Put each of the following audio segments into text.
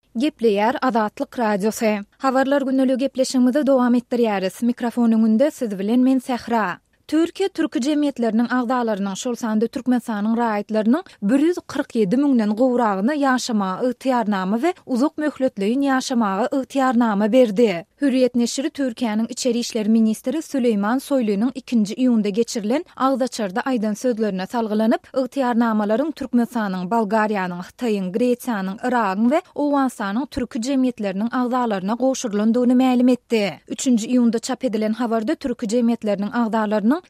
Gepleyer Azatlyk Radiosu. Habarlar günnälik gepleşigimizi dowam etdirýäris. Mikrofonuň önünde siz bilen men Sehra. Türkiýe türk jemgyýetleriniň agdalarynyň şol sanda Türkmenistanyň raýatlarynyň 147 000den gowragyny ýaşamagy ygtyýarnama we uzak möhletliň ýaşamagy ygtyýarnama berdi. Hürriyet neşri Türkiýanyň içeri işler ministri Süleyman Soýlunyň 2-nji iýunda geçirilen Agdaçarda aýdan sözlerine salgylanyp, ygtyýarnamalaryň Türkmenistanyň, Bolgariýanyň, Hytaýyň, Gretsiýanyň, Iragyň we Owganistanyň türk jemgyýetleriniň agdalaryna goşurylandygyny ma'lum etdi. 3-nji iýunda çap edilen habarda türk jemgyýetleriniň agdalarynyň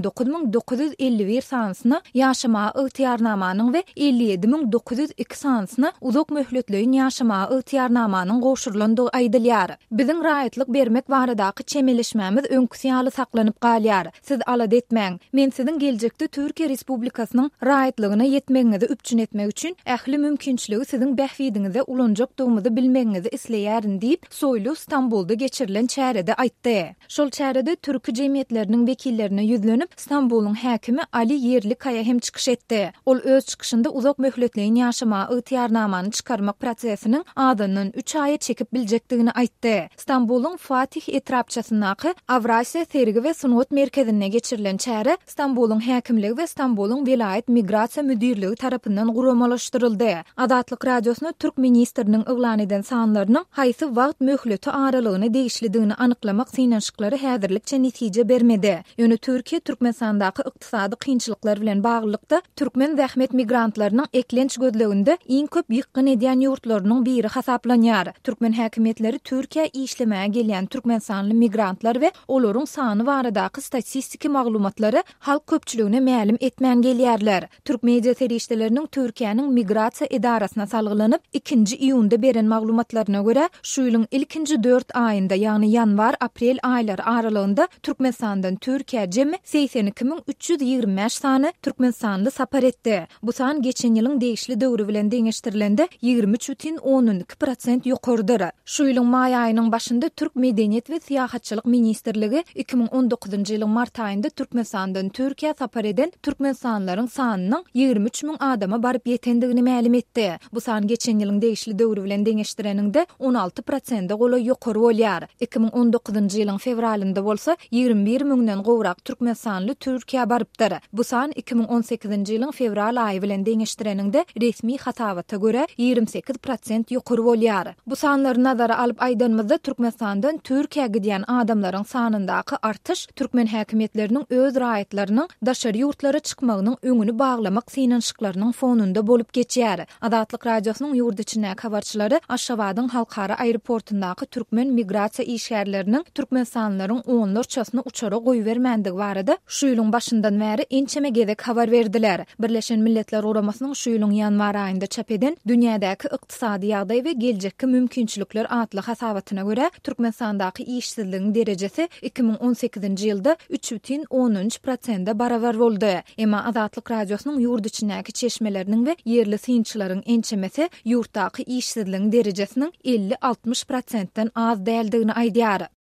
89.951 sanasyny ýaşamagy ygtyýarnamanyň we 57.902 sanasyny uzak möhletliň ýaşamagy ygtyýarnamanyň goşurylandygy aýdylýar. Biziň raýatlyk bermek baradaky çemeleşmämiz öňküsýaly saklanyp galýar. Siz alad etmäň. Men siziň geljekde Türkiýe Respublikasynyň raýatlygyna ýetmegiňizi üpçün etmek üçin ähli mümkinçiligi siziň bähwidiňize ulanjakdygyňyzy bilmegiňizi isleýärin diýip Soýlu Stambolda geçirilen çärede aýtdy. Şol çärede türk jemgyýetleriniň wekillerine ýüzlenip Stambolun häkimi Ali Yerlikaya hem çykyş etdi. Ol öz çykyşynda uzak möhletliň ýaşamagy ygtyýarnamany çykarmak prosesiniň adanyň 3 aýa çekip biljekdigini aýtdy. Stambolun Fatih etrapçasynaky Avrasiya Sergi we Sunut merkezine geçirilen çäre Stambolun häkimligi we Stambolun vilayet migrasiýa müdirligi tarapyndan guramalaşdyryldy. Azatlyk Radiosyna Türk ministriniň yglan eden sanlarynyň haýsy wagt möhleti aralygyny değişlidigini anyklamak synanşyklary häzirlikçe netije bermedi. Ýöne Türkiýe Türkmenistandaky ykdysady kynçylyklar bilen baglykda türkmen zähmet migrantlarynyň eklenç gözleginde iň köp ýykyn edýän ýurtlarynyň biri hasaplanýar. Türkmen häkimetleri Türkiýe işlemäge gelýän türkmenistanly migrantlar we olaryň sany baradaky statistiki maglumatlary halk köpçüligine ma'lum etmän gelýärler. Türk media serişdeleriniň Türkiýanyň migrasiýa edarasyna salgylanyp 2-nji iýunda beren maglumatlaryna görä, şu ýylyň ilkinji 4 aýynda, ýagny ýanwar-aprel aýlary aralygynda Türkmenistandan Türkiýe jemi 82.325 sany türkmenistanly sapar etdi. Bu san geçen ýylyň değişli döwrü bilen deňeşdirilende 23.12% ýokardyr. Şu ýylyň maý aýynyň başynda Türk Medeniýet we Syýahatçylyk ministrligi 2019-njy ýylyň mart aýynda Türkmenistandan Türkiýe sapar eden türkmenistanlaryň sanynyň 23 000 adama baryp ýetendigini ma'lum etdi. Bu san geçen ýylyň değişli döwrü bilen deňeşdireninde 16% gola ýokary bolýar. 2019-njy ýylyň fevralynda bolsa 21 000den gowrak türkmenistanly Türkiýe barypdyr. Bu san 2018-nji ýylyň fevral aýy bilen deňeşdireninde resmi hasabata görä 28% ýokary bolýar. Bu sanlary nazara alyp aýdanmyzda Türkmenistandan Türkiýe gidýän adamlaryň sanyndaky artyş türkmen häkimetleriniň öz raýatlarynyň daşary ýurtlara çykmagynyň öňüni baglamak synanşyklarynyň fonunda bolup geçýär. Azatlyk Radiosynyň ýurt içindäki habarçylary Aşgabatyň halkara aeroportundaky türkmen migrasiýa işgärleriniň türkmenistanlylaryň onlarçasyny uçara goýbermändig barada şu ýylyň başyndan bäri ençeme gezek habar berdiler. Birleşen Milletler Uguramasynyň şu ýylyň ýanwar aýynda çap eden dünýädäki ykdysady ýagdaý we geljekki mümkinçilikler adly hasabatyna görä Türkmenistandaky işsizligiň derejesi 2018-nji ýylda 3.13% barabar boldy. Emma Azatlyk Radiosynyň ýurt içindäki çeşmeleriniň we yerli synçylaryň ençemesi ýurtdaky işsizligiň derejesiniň 50-60%-den az däldigini aýdýar.